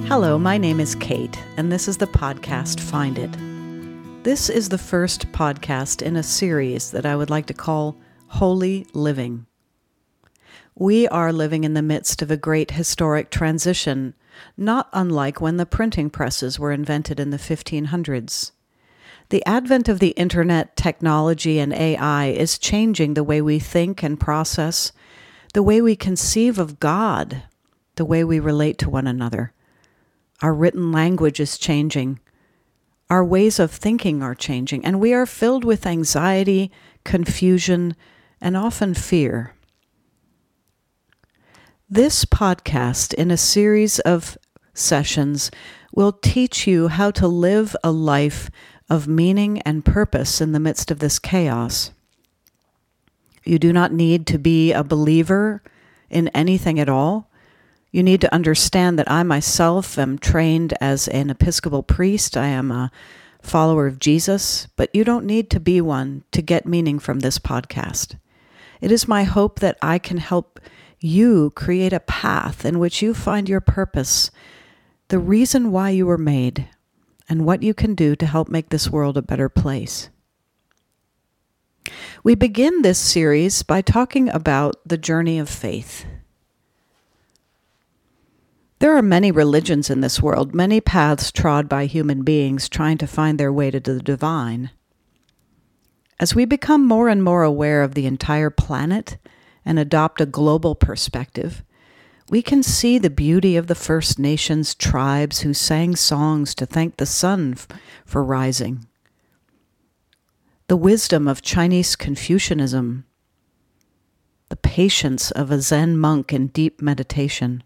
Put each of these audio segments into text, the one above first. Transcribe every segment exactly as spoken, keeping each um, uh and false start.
Hello, my name is Kate, and this is the podcast Find It. This is the first podcast in a series that I would like to call Holy Living. We are living in the midst of a great historic transition, not unlike when the printing presses were invented in the fifteen hundreds. The advent of the internet, technology, and A I is changing the way we think and process, the way we conceive of God, the way we relate to one another. Our written language is changing. Our ways of thinking are changing, and we are filled with anxiety, confusion, and often fear. This podcast, in a series of sessions, will teach you how to live a life of meaning and purpose in the midst of this chaos. You do not need to be a believer in anything at all. You need to understand that I myself am trained as an Episcopal priest. I am a follower of Jesus, but you don't need to be one to get meaning from this podcast. It is my hope that I can help you create a path in which you find your purpose, the reason why you were made, and what you can do to help make this world a better place. We begin this series by talking about the journey of faith. There are many religions in this world, many paths trod by human beings trying to find their way to the divine. As we become more and more aware of the entire planet and adopt a global perspective, we can see the beauty of the First Nations tribes who sang songs to thank the sun f- for rising, the wisdom of Chinese Confucianism, the patience of a Zen monk in deep meditation.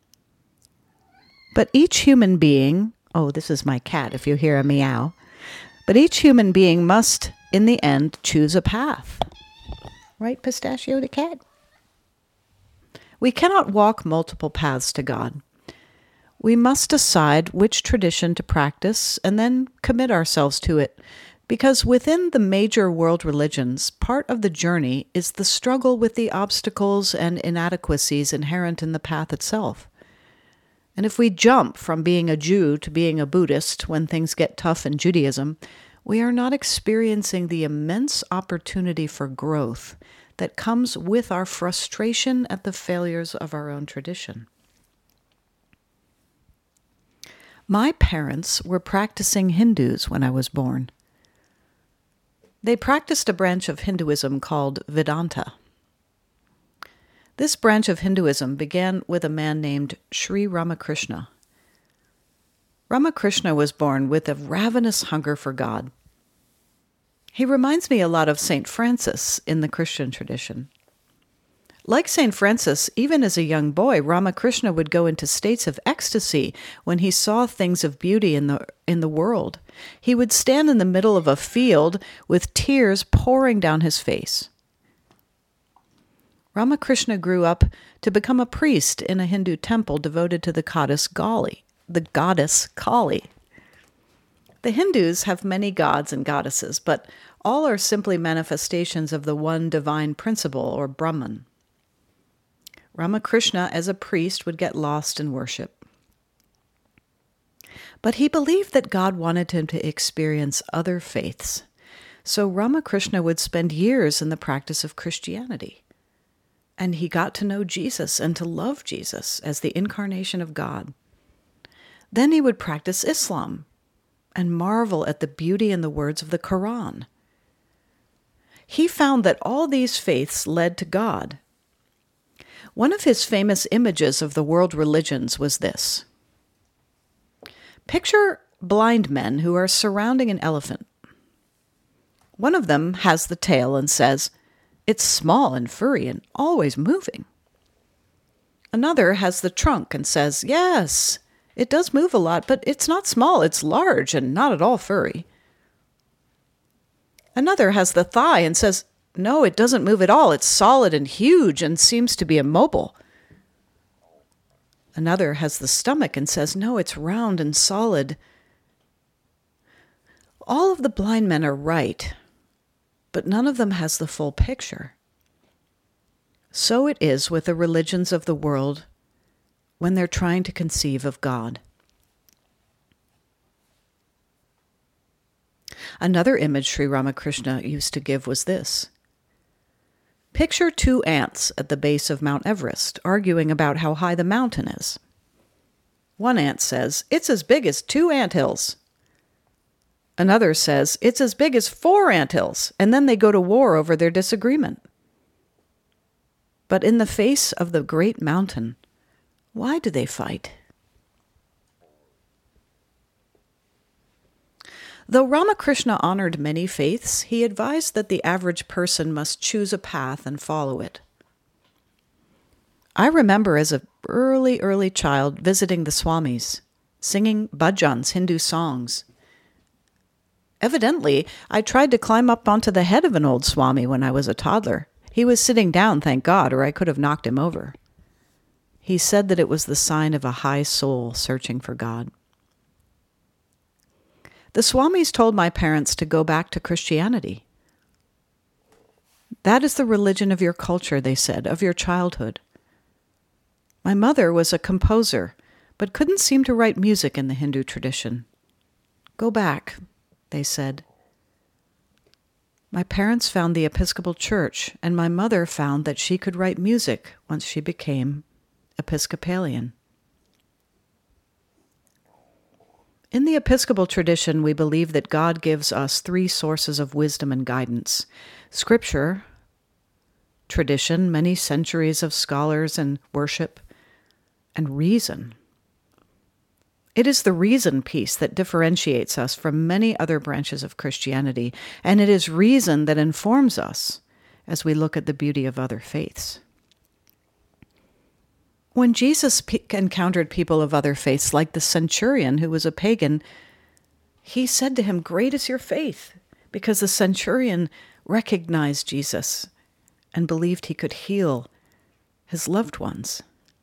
But each human being, oh, this is my cat if you hear a meow, but each human being must, in the end, choose a path. Right, Pistachio the cat? We cannot walk multiple paths to God. We must decide which tradition to practice and then commit ourselves to it, because within the major world religions, part of the journey is the struggle with the obstacles and inadequacies inherent in the path itself. And if we jump from being a Jew to being a Buddhist when things get tough in Judaism, we are not experiencing the immense opportunity for growth that comes with our frustration at the failures of our own tradition. My parents were practicing Hindus when I was born. They practiced a branch of Hinduism called Vedanta. This branch of Hinduism began with a man named Sri Ramakrishna. Ramakrishna was born with a ravenous hunger for God. He reminds me a lot of Saint Francis in the Christian tradition. Like Saint Francis, even as a young boy, Ramakrishna would go into states of ecstasy when he saw things of beauty in the in the world. He would stand in the middle of a field with tears pouring down his face. Ramakrishna grew up to become a priest in a Hindu temple devoted to the goddess Kali, the goddess Kali. The Hindus have many gods and goddesses, but all are simply manifestations of the one divine principle, or Brahman. Ramakrishna, as a priest, would get lost in worship. But he believed that God wanted him to experience other faiths, so Ramakrishna would spend years in the practice of Christianity. And he got to know Jesus and to love Jesus as the incarnation of God. Then he would practice Islam and marvel at the beauty in the words of the Quran. He found that all these faiths led to God. One of his famous images of the world religions was this. Picture blind men who are surrounding an elephant. One of them has the tail and says, "It's small and furry and always moving." Another has the trunk and says, "Yes, it does move a lot, but it's not small, it's large and not at all furry." Another has the thigh and says, "No, it doesn't move at all, it's solid and huge and seems to be immobile." Another has the stomach and says, "No, it's round and solid." All of the blind men are right, but none of them has the full picture. So it is with the religions of the world when they're trying to conceive of God. Another image Sri Ramakrishna used to give was this. Picture two ants at the base of Mount Everest arguing about how high the mountain is. One ant says, "It's as big as two anthills." Another says, "It's as big as four anthills," and then they go to war over their disagreement. But in the face of the great mountain, why do they fight? Though Ramakrishna honored many faiths, he advised that the average person must choose a path and follow it. I remember as an early, early child visiting the Swamis, singing bhajans, Hindu songs. Evidently, I tried to climb up onto the head of an old Swami when I was a toddler. He was sitting down, thank God, or I could have knocked him over. He said that it was the sign of a high soul searching for God. The Swamis told my parents to go back to Christianity. That is the religion of your culture, they said, of your childhood. My mother was a composer, but couldn't seem to write music in the Hindu tradition. Go back, they said. My parents found the Episcopal Church, and my mother found that she could write music once she became Episcopalian. In the Episcopal tradition, we believe that God gives us three sources of wisdom and guidance: Scripture, tradition, many centuries of scholars and worship, and reason. It is the reason piece that differentiates us from many other branches of Christianity, and it is reason that informs us as we look at the beauty of other faiths. When Jesus pe- encountered people of other faiths, like the centurion who was a pagan, he said to him, "Great is your faith," because the centurion recognized Jesus and believed he could heal his loved ones.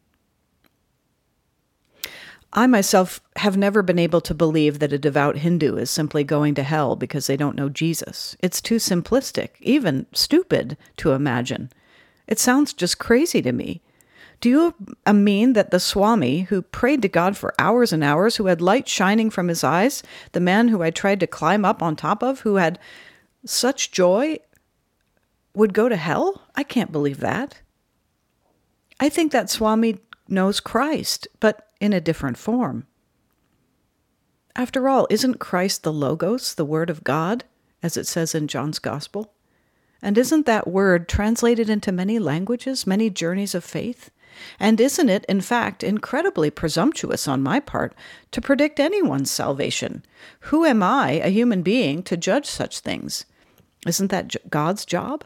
I myself have never been able to believe that a devout Hindu is simply going to hell because they don't know Jesus. It's too simplistic, even stupid, to imagine. It sounds just crazy to me. Do you uh, mean that the Swami, who prayed to God for hours and hours, who had light shining from his eyes, the man who I tried to climb up on top of, who had such joy, would go to hell? I can't believe that. I think that Swami knows Christ, but in a different form. After all, isn't Christ the Logos, the Word of God, as it says in John's Gospel? And isn't that word translated into many languages, many journeys of faith? And isn't it, in fact, incredibly presumptuous on my part to predict anyone's salvation? Who am I, a human being, to judge such things? Isn't that God's job?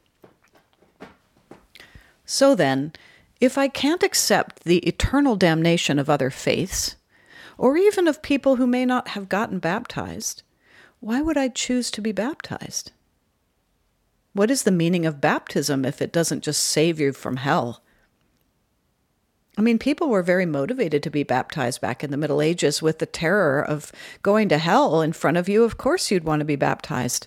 So then, if I can't accept the eternal damnation of other faiths, or even of people who may not have gotten baptized, why would I choose to be baptized? What is the meaning of baptism if it doesn't just save you from hell? I mean, people were very motivated to be baptized back in the Middle Ages with the terror of going to hell in front of you. Of course you'd want to be baptized.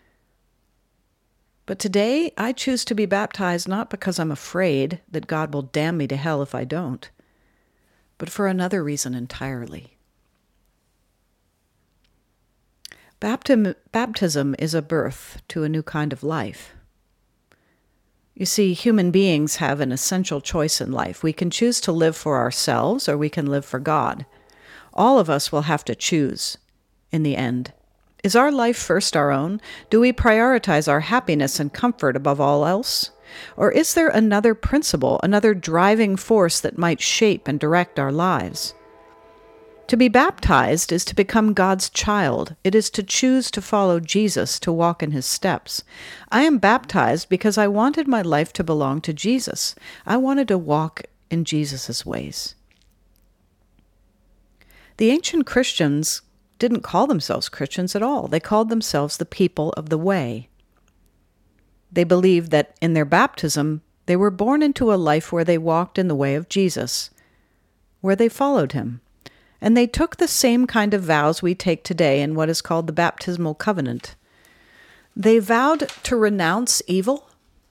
But today, I choose to be baptized not because I'm afraid that God will damn me to hell if I don't, but for another reason entirely. Baptism, baptism is a birth to a new kind of life. You see, human beings have an essential choice in life. We can choose to live for ourselves or we can live for God. All of us will have to choose in the end. Is our life first our own? Do we prioritize our happiness and comfort above all else? Or is there another principle, another driving force that might shape and direct our lives? To be baptized is to become God's child. It is to choose to follow Jesus, to walk in his steps. I am baptized because I wanted my life to belong to Jesus. I wanted to walk in Jesus' ways. The ancient Christians didn't call themselves Christians at all. They called themselves the people of the way. They believed that in their baptism, they were born into a life where they walked in the way of Jesus, where they followed him. And they took the same kind of vows we take today in what is called the baptismal covenant. They vowed to renounce evil.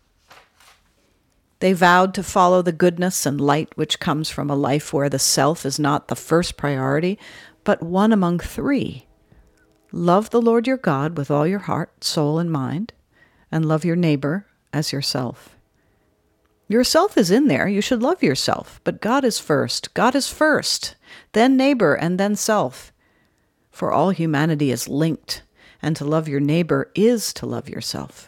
They vowed to follow the goodness and light which comes from a life where the self is not the first priority, but one among three. Love the Lord your God with all your heart, soul, and mind, and love your neighbor as yourself. Yourself is in there. You should love yourself, but God is first. God is first, then neighbor, and then self. For all humanity is linked, and to love your neighbor is to love yourself.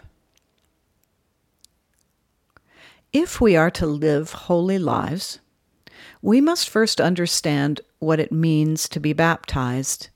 If we are to live holy lives, we must first understand what it means to be baptized.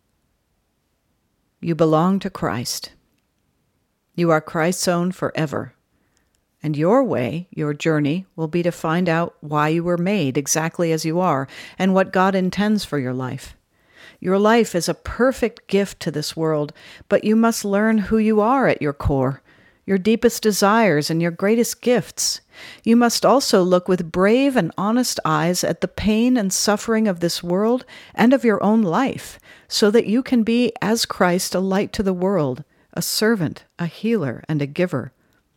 You belong to Christ. You are Christ's own forever. And your way, your journey, will be to find out why you were made exactly as you are and what God intends for your life. Your life is a perfect gift to this world, but you must learn who you are at your core, your deepest desires and your greatest gifts. You must also look with brave and honest eyes at the pain and suffering of this world and of your own life, so that you can be, as Christ, a light to the world, a servant, a healer, and a giver.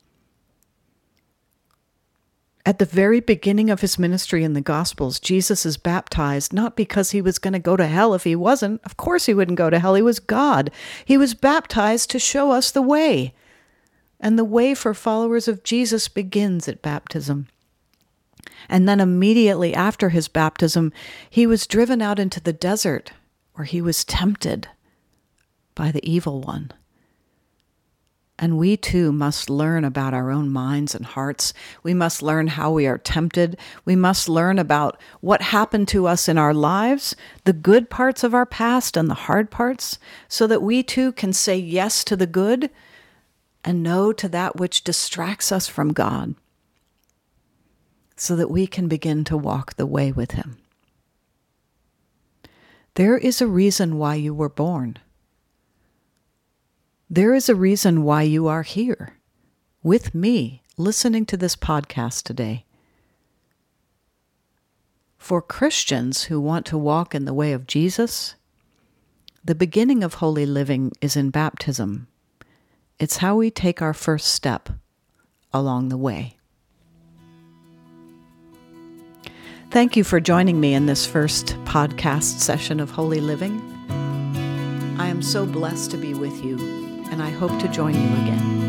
At the very beginning of his ministry in the Gospels, Jesus is baptized not because he was going to go to hell if he wasn't. Of course he wouldn't go to hell. He was God. He was baptized to show us the way. And the way for followers of Jesus begins at baptism. And then immediately after his baptism, he was driven out into the desert, where he was tempted by the evil one. And we too must learn about our own minds and hearts. We must learn how we are tempted. We must learn about what happened to us in our lives, the good parts of our past and the hard parts, so that we too can say yes to the good and no to that which distracts us from God, so that we can begin to walk the way with him. There is a reason why you were born. There is a reason why you are here with me, listening to this podcast today. For Christians who want to walk in the way of Jesus, the beginning of holy living is in baptism. It's how we take our first step along the way. Thank you for joining me in this first podcast session of Holy Living. I am so blessed to be with you, and I hope to join you again.